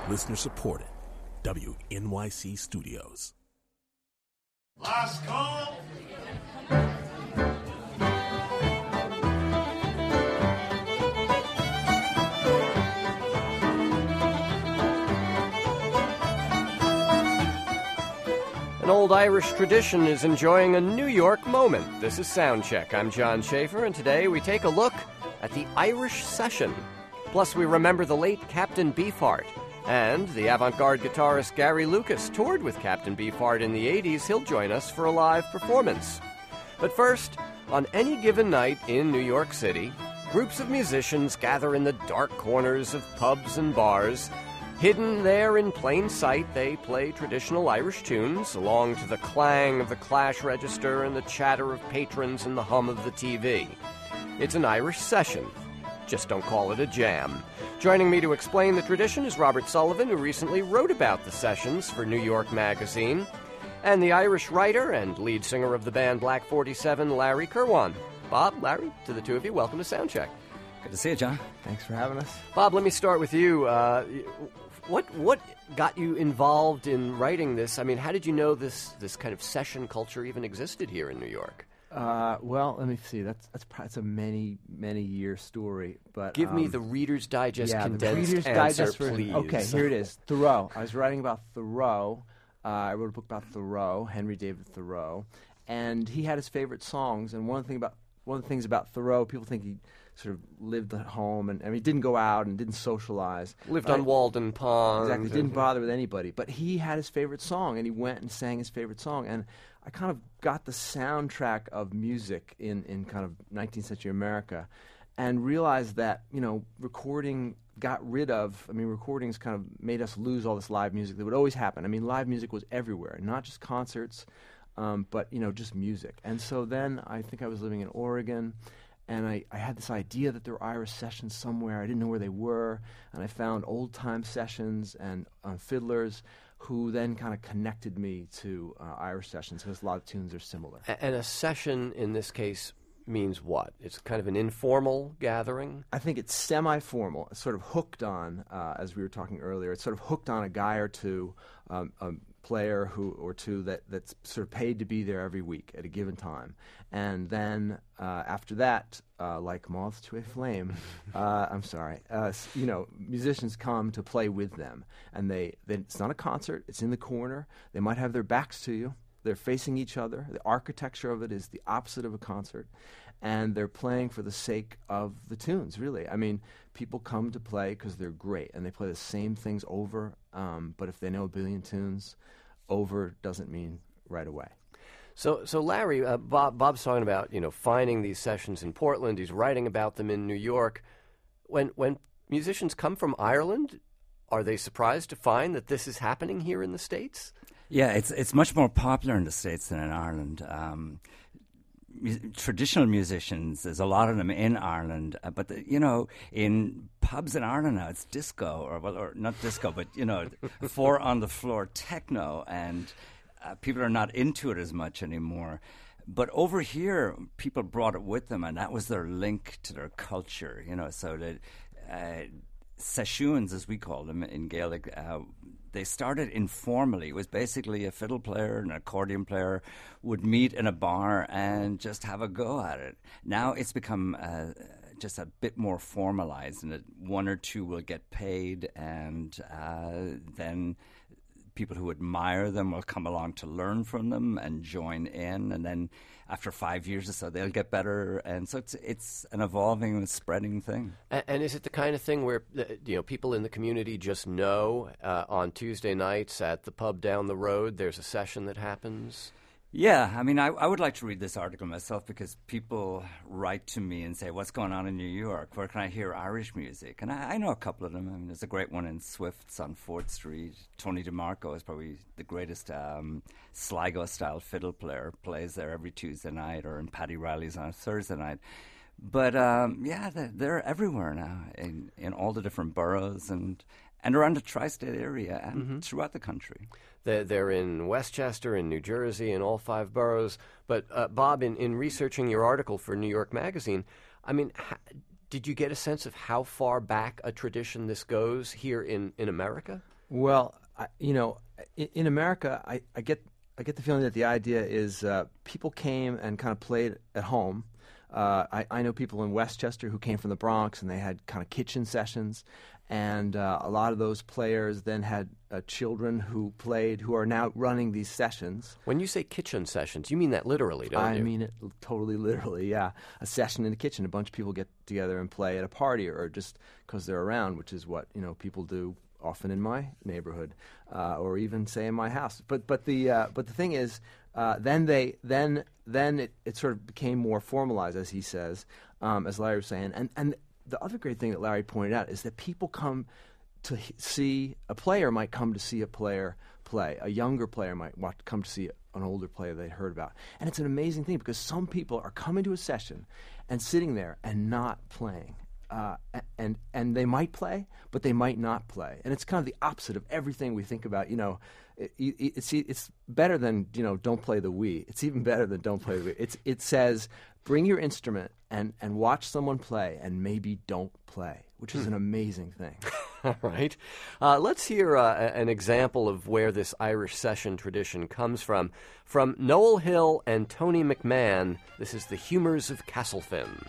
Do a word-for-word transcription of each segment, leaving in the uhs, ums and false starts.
Listener supported. W N Y C Studios. Last call. An old Irish tradition is enjoying a New York moment. This is Soundcheck. I'm John Schaefer, and today we take a look at the Irish Session. Plus, we remember the late Captain Beefheart. And the avant-garde guitarist Gary Lucas toured with Captain Beefheart in the eighties. He'll join us for a live performance. But first, on any given night in New York City, groups of musicians gather in the dark corners of pubs and bars. Hidden there in plain sight, they play traditional Irish tunes, along to the clang of the clash register and the chatter of patrons and the hum of the T V. It's an Irish session. Just don't call it a jam. Joining me to explain the tradition is Robert Sullivan, who recently wrote about the sessions for New York Magazine, and the Irish writer and lead singer of the band Black forty-seven, Larry Kirwan. Bob, Larry, to the two of you, welcome to Soundcheck. Good to see you, John. Thanks for having us. Bob, let me start with you. Uh, what what got you involved in writing this? I mean, how did you know this this kind of session culture even existed here in New York? Uh, well, let me see. That's that's probably, that's a many many year story. But give um, me the Reader's Digest yeah, condensed the Reader's answer, Digest version. please. Okay, here it is. Thoreau. I was writing about Thoreau. Uh, I wrote a book about Thoreau, Henry David Thoreau, and he had his favorite songs. And one thing about one of the things about Thoreau, people think he sort of lived at home and, and he didn't go out and didn't socialize. Lived right? on Walden Pond. Exactly. Didn't bother with anybody. But he had his favorite song, and he went and sang his favorite song. And I kind of got the soundtrack of music in, in kind of nineteenth century America and realized that, you know, recording got rid of, I mean, recordings kind of made us lose all this live music that would always happen. I mean, live music was everywhere, not just concerts, um, but, you know, just music. And so then I think I was living in Oregon, and I, I had this idea that there were Irish sessions somewhere. I didn't know where they were, and I found old-time sessions and uh, fiddlers who then kind of connected me to uh, Irish sessions because a lot of tunes are similar. A- and a session in this case means what? It's kind of an informal gathering? I think it's semi-formal. It's sort of hooked on, uh, as we were talking earlier, it's sort of hooked on a guy or two, um, a player who or two that, that's sort of paid to be there every week at a given time. And then uh, after that, uh, like moths to a flame, uh, I'm sorry, uh, you know, musicians come to play with them. And they, they it's not a concert. It's in the corner. They might have their backs to you. They're facing each other. The architecture of it is the opposite of a concert. And they're playing for the sake of the tunes, really. I mean, people come to play because they're great, and they play the same things over. Um, but if they know a billion tunes, over doesn't mean right away. So, so Larry, uh, Bob, Bob's talking about, you know, finding these sessions in Portland. He's writing about them in New York. When when musicians come from Ireland, are they surprised to find that this is happening here in the States? Yeah, it's it's much more popular in the States than in Ireland. Um, mu- traditional musicians, there's a lot of them in Ireland, uh, but the, you know, in pubs in Ireland now, it's disco, or well, or not disco, but you know, four on the floor techno, and uh, people are not into it as much anymore. But over here, people brought it with them, and that was their link to their culture. You know, so that. Uh, Sessions, as we call them in Gaelic, uh, they started informally. It was basically a fiddle player and an accordion player would meet in a bar and just have a go at it. Now it's become uh, just a bit more formalized, and that one or two will get paid, and uh, then people who admire them will come along to learn from them and join in, and then after five years or so, they'll get better, and so it's it's an evolving and spreading thing. And, and is it the kind of thing where uh, you know people in the community just know uh, on Tuesday nights at the pub down the road there's a session that happens? Yeah, I mean, I, I would like to read this article myself because people write to me and say, what's going on in New York? Where can I hear Irish music? And I, I know a couple of them. I mean, there's a great one in Swift's on fourth Street. Tony DeMarco is probably the greatest um, Sligo-style fiddle player, plays there every Tuesday night, or in Paddy Riley's on a Thursday night. But, um, yeah, they're, they're everywhere now in, in all the different boroughs and, and around the tri-state area and mm-hmm. throughout the country. They're, they're in Westchester, in New Jersey, in all five boroughs. But, uh, Bob, in, in researching your article for New York Magazine, I mean, ha- did you get a sense of how far back a tradition this goes here in, in America? Well, I, you know, in, in America, I, I get I get the feeling that the idea is uh, people came and kind of played at home. Uh, I, I know people in Westchester who came from the Bronx, and they had kind of kitchen sessions. And uh, a lot of those players then had uh, children who played, who are now running these sessions. When you say kitchen sessions, you mean that literally, don't I you? I mean it totally literally, yeah. A session in the kitchen, a bunch of people get together and play at a party, or just because they're around, which is what, you know, people do often in my neighborhood, uh, or even say in my house. But but the uh, but the thing is, uh, then they then then it, it sort of became more formalized, as he says, um, as Larry was saying, and and. The other great thing that Larry pointed out is that people come to see, a player might come to see a player play. A younger player might want to come to see an older player they heard about. And it's an amazing thing because some people are coming to a session and sitting there and not playing. Uh, and and they might play, but they might not play. And it's kind of the opposite of everything we think about. You know, it, it, it's it's better than, you know, don't play the Wii. It's even better than don't play the Wii. It's it says bring your instrument and and watch someone play, and maybe don't play, which is an amazing thing. All right. Uh, let's hear uh, an example of where this Irish session tradition comes from. From Noel Hill and Tony McMahon, this is The Humours of Castlefin.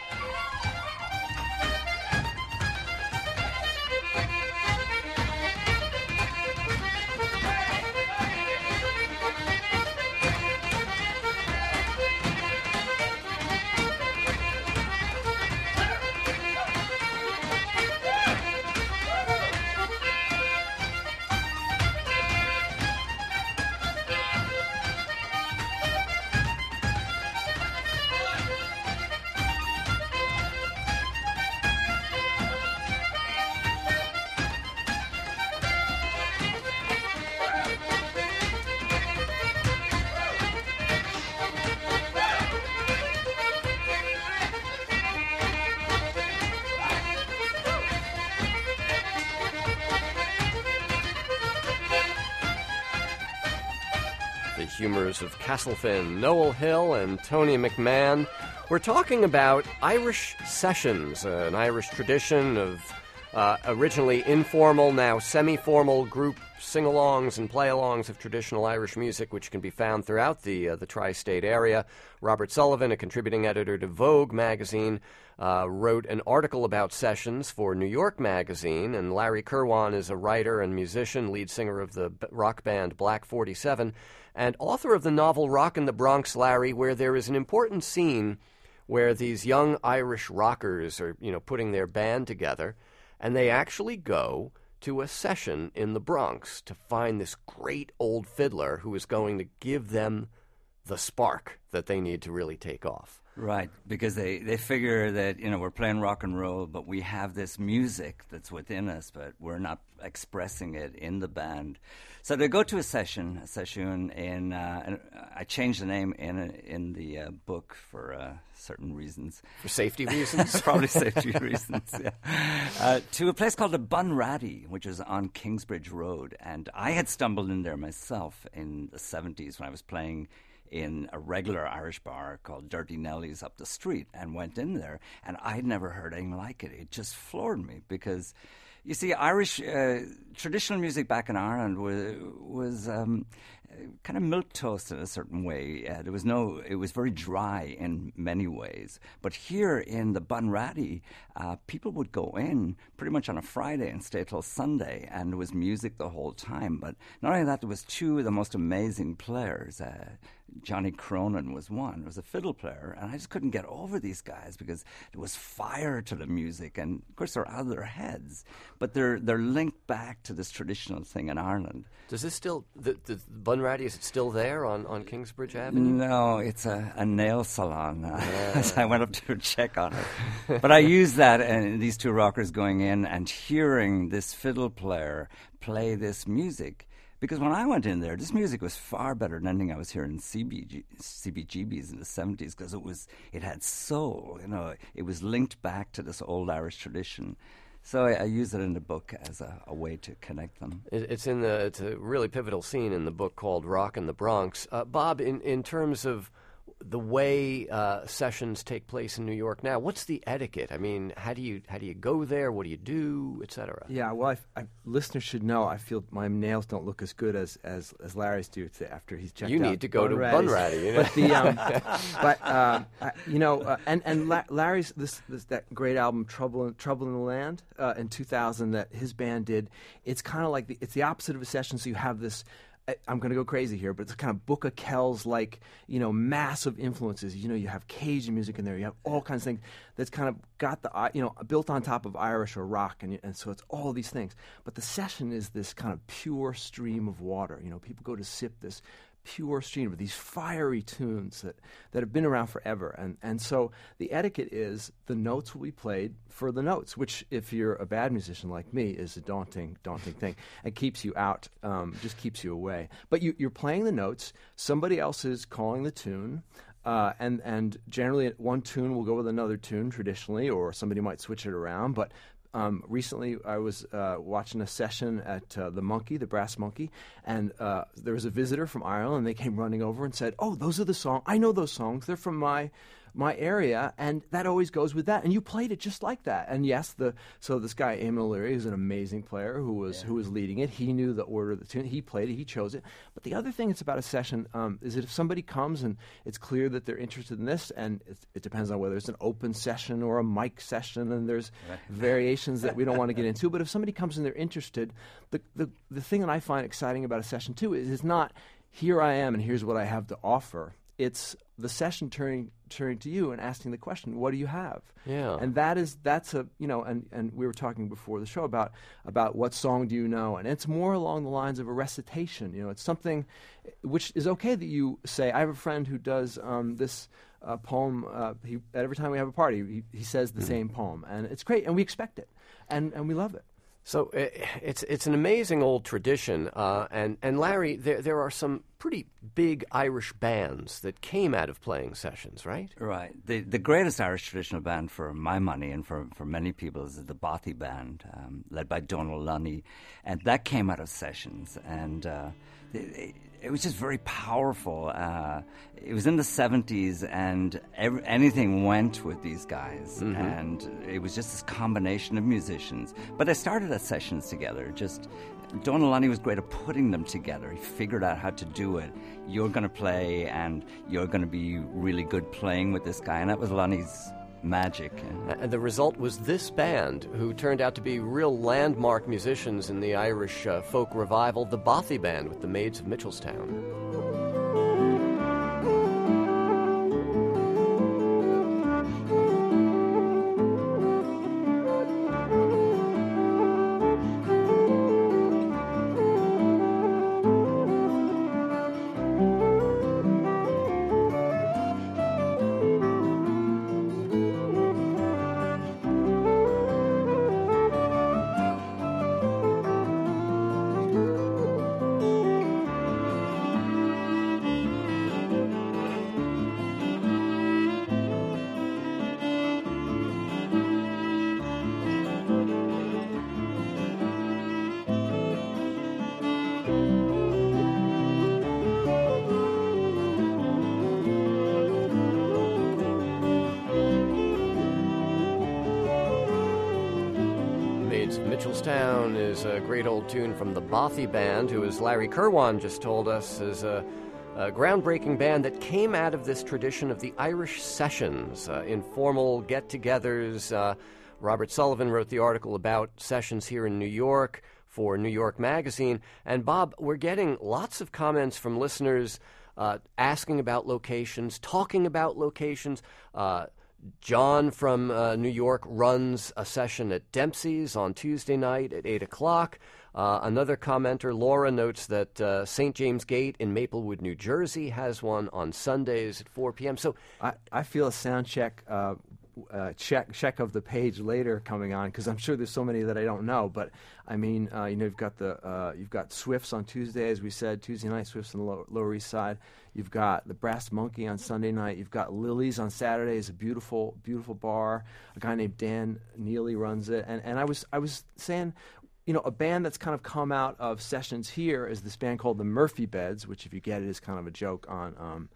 The Humours of Castlefin, Noel Hill and Tony McMahon. We're talking about Irish sessions, uh, an Irish tradition of uh, originally informal, now semi-formal group sing-alongs and play-alongs of traditional Irish music, which can be found throughout the uh, the tri-state area. Robert Sullivan, a contributing editor to Vogue magazine, uh, wrote an article about sessions for New York Magazine, and Larry Kirwan is a writer and musician, lead singer of the b- rock band Black forty-seven, and author of the novel Rock in the Bronx, Larry, where there is an important scene where these young Irish rockers are, you know, putting their band together, and they actually go to a session in the Bronx to find this great old fiddler who is going to give them the spark that they need to really take off. Right, because they, they figure that, you know, we're playing rock and roll, but we have this music that's within us, but we're not expressing it in the band. So they go to a session, a session in, uh, and I changed the name in in the uh, book for uh, certain reasons. For safety reasons? Probably safety reasons, yeah. Uh, to a place called the Bunratty, which is on Kingsbridge Road. And I had stumbled in there myself in the seventies when I was playing in a regular Irish bar called Dirty Nelly's up the street, and went in there, and I'd never heard anything like it. It just floored me because, you see, Irish uh, traditional music back in Ireland was was um, kind of milquetoast in a certain way. Uh, there was no, it was very dry in many ways. But here in the Bunratty, uh, people would go in pretty much on a Friday and stay till Sunday, and there was music the whole time. But not only that, there was two of the most amazing players. Uh, Johnny Cronin was one. Was a fiddle player, and I just couldn't get over these guys because there was fire to the music, and of course they're out of their heads, but they're they're linked back to this traditional thing in Ireland. Does this still, the, the Bunratty, is it still there on, on Kingsbridge Avenue? No, it's a, a nail salon. Uh, yeah. I went up to check on it, but I used that, and these two rockers going in and hearing this fiddle player play this music. Because when I went in there, this music was far better than anything I was hearing in C B G, C B G B's in the seventies, because it was it had soul, you know, it was linked back to this old Irish tradition. So I, I use it in the book as a, a way to connect them. It, it's in the it's a really pivotal scene in the book called Rock in the Bronx. Uh, Bob, in, in terms of the way uh, sessions take place in New York now, what's the etiquette? I mean, how do you how do you go there? What do you do, et cetera? Yeah, well, I, I, listeners should know I feel my nails don't look as good as as, as Larry's do after he's checked you out. You need to go to Bunratty's. Bunratty, you know. But the um, but um, I, you know, uh, and and La- Larry's this, this that great album Trouble in, Trouble in the Land uh, in two thousand that his band did. It's kind of like the, it's the opposite of a session. So you have this. I'm going to go crazy here, but it's kind of Book of Kells like, you know, massive influences. You know, you have Cajun music in there. You have all kinds of things that's kind of got the, you know, built on top of Irish or rock. And, and so it's all these things. But the session is this kind of pure stream of water. You know, people go to sip this pure stream of these fiery tunes that, that have been around forever. And and so the etiquette is the notes will be played for the notes, which if you're a bad musician like me is a daunting, daunting thing. It keeps you out, um, just keeps you away. But you, you're playing the notes, somebody else is calling the tune, uh, and, and generally one tune will go with another tune traditionally, or somebody might switch it around. But Um, recently, I was uh, watching a session at uh, the Monkey, the Brass Monkey, and uh, there was a visitor from Ireland, and they came running over and said, "Oh, those are the songs. I know those songs. They're from my my area, and that always goes with that." And you played it just like that. And yes, the so this guy Eamon O'Leary is an amazing player who was yeah. who was leading it. He knew the order of the tune. He played it. He chose it. But the other thing that's about a session um, is that if somebody comes and it's clear that they're interested in this, and it, it depends on whether it's an open session or a mic session, and there's right. variations that we don't want to get into. But if somebody comes and they're interested, the the the thing that I find exciting about a session too is it's not here I am and here's what I have to offer. It's the session turning turning to you and asking the question, what do you have? Yeah. And that is that's a you know, and, and we were talking before the show about about what song do you know, and it's more along the lines of a recitation. You know, it's something which is okay that you say. I have a friend who does um, this uh, poem. Uh, he every time we have a party, he, he says the mm-hmm. same poem, and it's great, and we expect it, and and we love it. So uh, it's it's an amazing old tradition, uh, and and Larry, there there are some pretty big Irish bands that came out of playing sessions, right? Right. The the greatest Irish traditional band for my money and for, for many people is the Bothy Band, um, led by Donal Lunny, and that came out of sessions, and uh, it, it was just very powerful. Uh, it was in the seventies, and every, anything went with these guys, mm-hmm. and it was just this combination of musicians. But they started at sessions together. Just Donal Lunny was great at putting them together. He figured out how to do it. You're going to play, and you're going to be really good playing with this guy, and that was Lunny's magic. And the result was this band, who turned out to be real landmark musicians in the Irish uh, folk revival, the Bothy Band with the Maids of Mitchelstown. Mitchelstown is a great old tune from the Bothy Band, who, as Larry Kirwan just told us, is a, a groundbreaking band that came out of this tradition of the Irish sessions, uh, informal get-togethers. Uh, Robert Sullivan wrote the article about sessions here in New York for New York Magazine. And Bob, we're getting lots of comments from listeners uh, asking about locations, talking about locations. Uh, John from uh, New York runs a session at Dempsey's on Tuesday night at eight o'clock. Uh, another commenter, Laura, notes that uh, Saint James Gate in Maplewood, New Jersey, has one on Sundays at four p.m. So I, I feel a sound check uh, uh, check check of the page later coming on, because I'm sure there's so many that I don't know. But I mean, uh, you know, you've got the uh, you've got Swift's on Tuesday, as we said, Tuesday night, Swift's on the Lower, Lower East Side. You've got the Brass Monkey on Sunday night. You've got Lily's on Saturday. It's a beautiful, beautiful bar. A guy named Dan Neely runs it. And and I was I was saying, you know, a band that's kind of come out of sessions here is this band called the Murphy Beds, which, if you get it, is kind of a joke on um,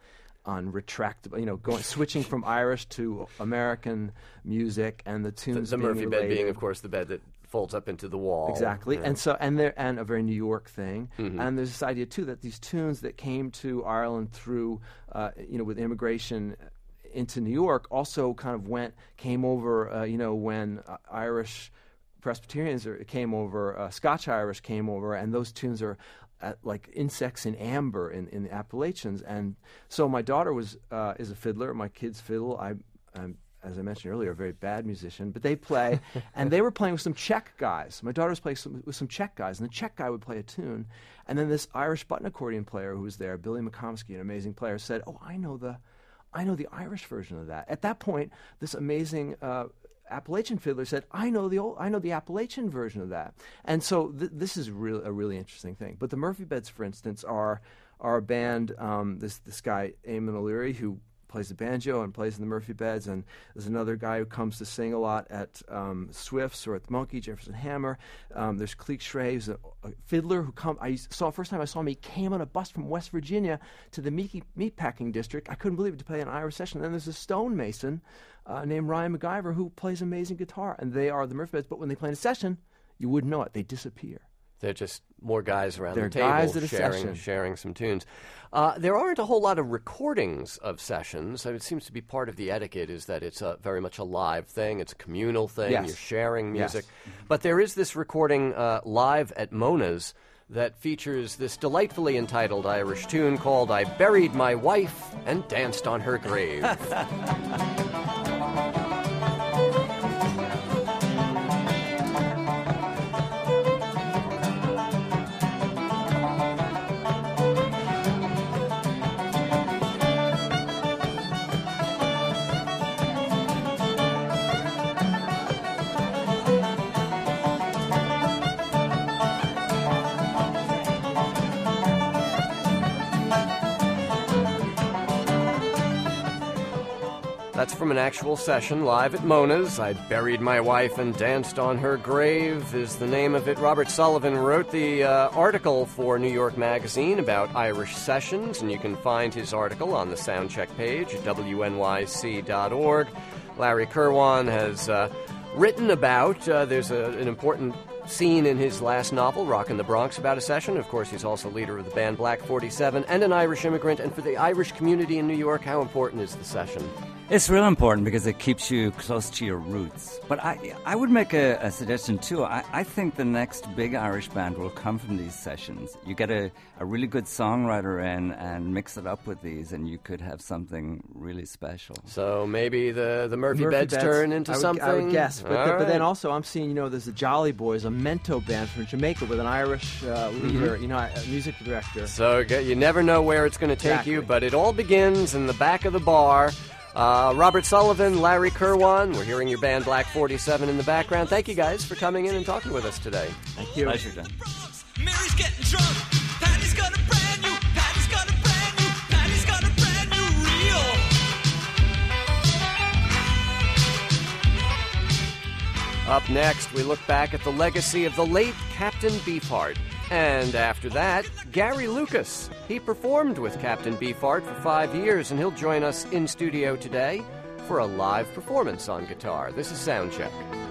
on retractable, you know, going switching from Irish to American music, and the The, tunes. the being Murphy bed being, related. of course, the bed that folds up into the wall. Exactly, Yeah. and so and there and a very New York thing, Mm-hmm. and there's this idea too that these tunes that came to Ireland through, uh, you know, with immigration into New York, also kind of went came over, uh, you know, when uh, Irish Presbyterians are, came over, uh, Scotch Irish came over, and those tunes are. Uh, like insects in amber in, in the Appalachians, and so my daughter was uh, is a fiddler. My kids fiddle. I, I'm, as I mentioned earlier, a very bad musician, but they play, and they were playing with some Czech guys. My daughter was playing some, with some Czech guys, and the Czech guy would play a tune, and then this Irish button accordion player who was there, Billy McComsky, an amazing player, said, "Oh, I know the, I know the Irish version of that." At that point, this amazing uh, Appalachian fiddler said, "I know the old, I know the Appalachian version of that," and so th- this is really a really interesting thing. But the Murphy Beds, for instance, are are a band. Um, this this guy Eamon O'Leary, who plays the banjo and plays in the Murphy Beds, and there's another guy who comes to sing a lot at um, Swift's or at the Monkey, Jefferson Hammer. Um, there's Cleek Schray, who's a, a fiddler who come. I saw first time I saw him, he came on a bus from West Virginia to the meat, meatpacking district. I couldn't believe it, to play an Irish session. And then there's a stonemason uh, named Ryan MacGyver who plays amazing guitar, and they are the Murphy Beds. But when they play in a session, you wouldn't know it; they disappear. They're just more guys around They're the table guys at a sharing, session. sharing some tunes. Uh, there aren't a whole lot of recordings of sessions. I mean, it seems to be part of the etiquette is that it's a, very much a live thing. It's a communal thing. Yes. You're sharing music. Yes. But there is this recording uh, live at Mona's that features this delightfully entitled Irish tune called I Buried My Wife and Danced on Her Grave. That's from an actual session live at Mona's. I Buried My Wife and Danced on Her Grave is the name of it. Robert Sullivan wrote the uh, article for New York Magazine about Irish sessions, and you can find his article on the Soundcheck page at W N Y C dot org. Larry Kirwan has uh, written about, uh, there's a, an important scene in his last novel, Rockin' the Bronx, about a session. Of course, he's also leader of the band Black forty-seven and an Irish immigrant. And for the Irish community in New York, how important is the session? It's real important because it keeps you close to your roots. But I I would make a, a suggestion too. I, I think the next big Irish band will come from these sessions. You get a, a really good songwriter in and mix it up with these, and you could have something really special. So maybe the, the Murphy, Murphy Beds, Beds turn into I would, something? I would guess. But, All the, but then right. also I'm seeing, you know, there's the Jolly Boys, a mento band from Jamaica with an Irish uh, leader, you know, a music director. So g- you never know where it's going to take Exactly. you, but it all begins in the back of the bar. Uh, Robert Sullivan, Larry Kirwan, we're hearing your band Black forty-seven in the background. Thank you guys for coming in and talking with us today. Thank you. Pleasure, John. Mary's getting drunk. Patty's got a brand new. Patty's got a brand new. Patty's got a brand new reel. Up next, we look back at the legacy of the late Captain Beefheart. And after that, Gary Lucas. He performed with Captain Beefheart for five years, and he'll join us in studio today for a live performance on guitar. This is Soundcheck.